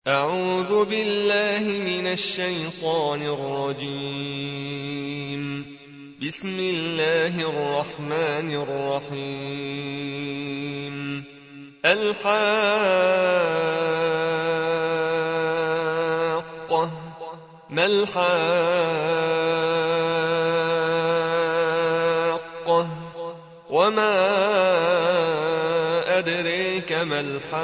أعوذ بالله من الشيطان الرجيم. بسم الله الرحمن الرحيم. الحاقة ما الحاقة وما أدريك ما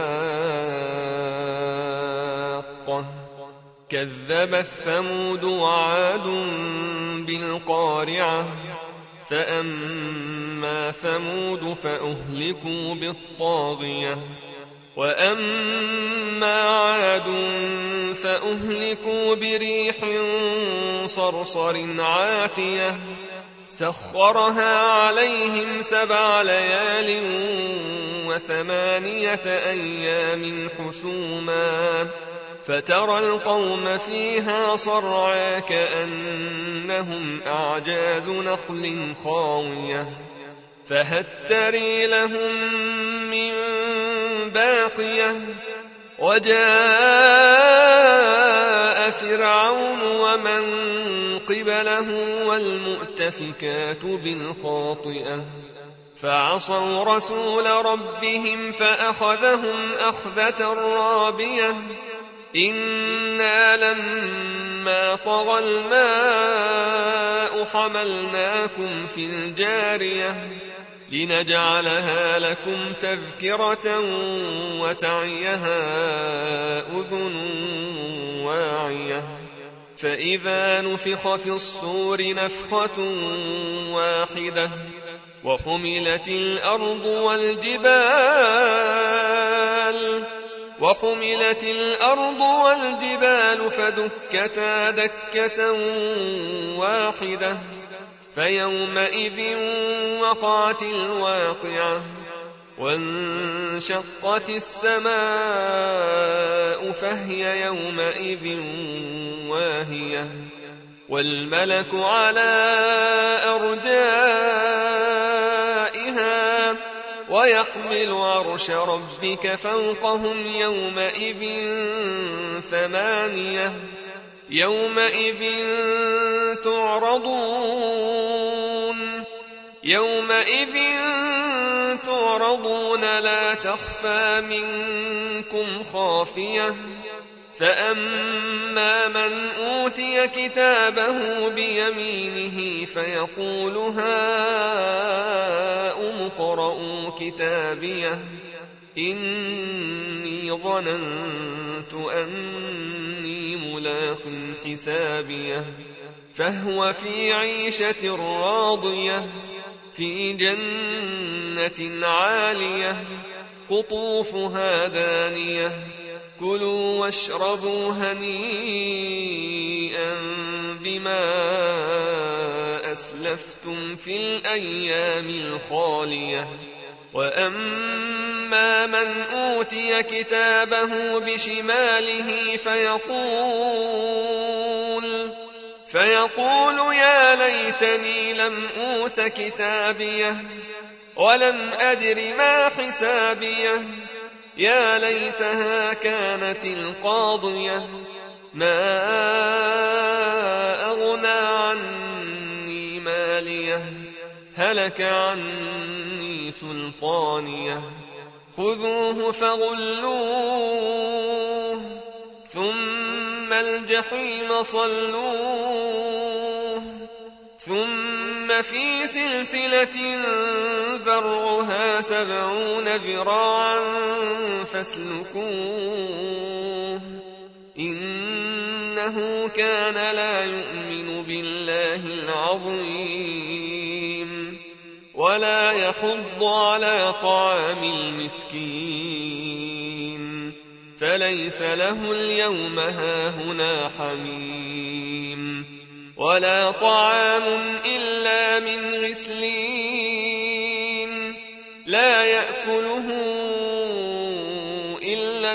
الحاقة كذبت ثمود وعاد بالقارعة فأما ثمود فأهلكوا بالطاغية وأما عاد فأهلكوا بريح صرصر عاتية سخرها عليهم 7 ليال و8 أيام حسوما فترى القوم فيها صرعى كأنهم أعجاز نخل خاوية فهل ترى لهم من باقية وجاء فرعون ومن قبله والمؤتفكات بالخاطئة فعصوا رسول ربهم فأخذهم أخذة رابية إنا لما طغى الماء حملناكم في الجارية لنجعلها لكم تذكرة وتعيها أذن واعية فإذا نفخ في الصور نفخة واحدة وحملت الأرض والجبال فدكتا دكة واحدة فيومئذ وقعت الواقعة وانشقت السماء فهي يومئذ واهية والملك على أرجائها ويحمل عرش ربك فوقهم يومئذ 8 يومئذ تعرضون لا تخفى منكم خافية فأما من أوتي كتابه بيمينه فيقول هاؤم اقرءوا كتابيه إني ظننت أني ملاق حسابيه فهو في عيشة راضية في جنة عالية قطوفها دانية كلوا واشربوا هنيئا بما أسلفتم في الأيام الخالية وأما من أوتي كتابه بشماله فيقول يا ليتني لم أوت كتابيه ولم أدر ما حسابيه يا ليتها كانت القاضية ما أغنى عني ماليه هلك عني سلطانيه خذوه فغلوه ثم الجحيم صلوه ثم في سلسلة ذرعها 70 ذراعا فاسلكوه إنه كان لا يؤمن بالله العظيم ولا يحض على طعام المسكين فليس له اليوم هاهنا حميم ولا طعام إلا من غسلين لا يأكله إلا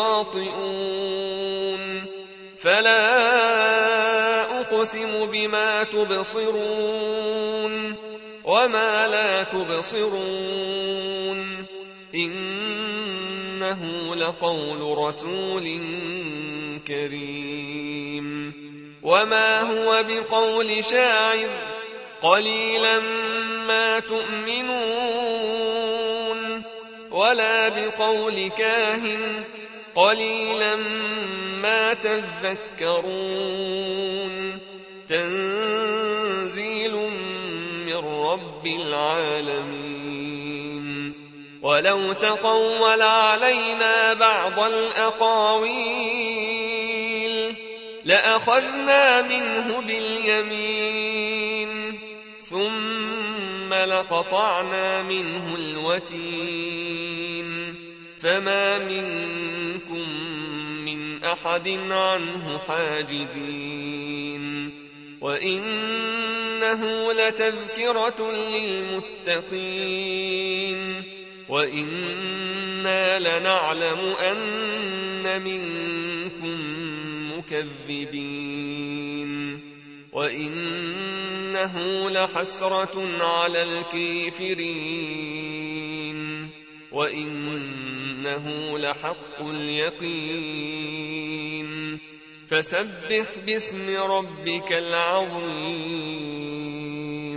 الخاطئون فلا أقسم بما تبصرون وما لا تبصرون وإنه لقول رسول كريم وما هو بقول شاعر قليلا ما تؤمنون ولا بقول كاهن قليلا ما تذكرون تنزيل من رب العالمين ولو تقول علينا بعض الأقاويل لأخذنا منه باليمين ثم لقطعنا منه الوتين فما منكم من أحد عنه حاجزين وإنه لتذكرة للمتقين وإنا لنعلم أن منكم مكذبين وإنه لحسرة على الكافرين وإنه لحق اليقين فسبح باسم ربك العظيم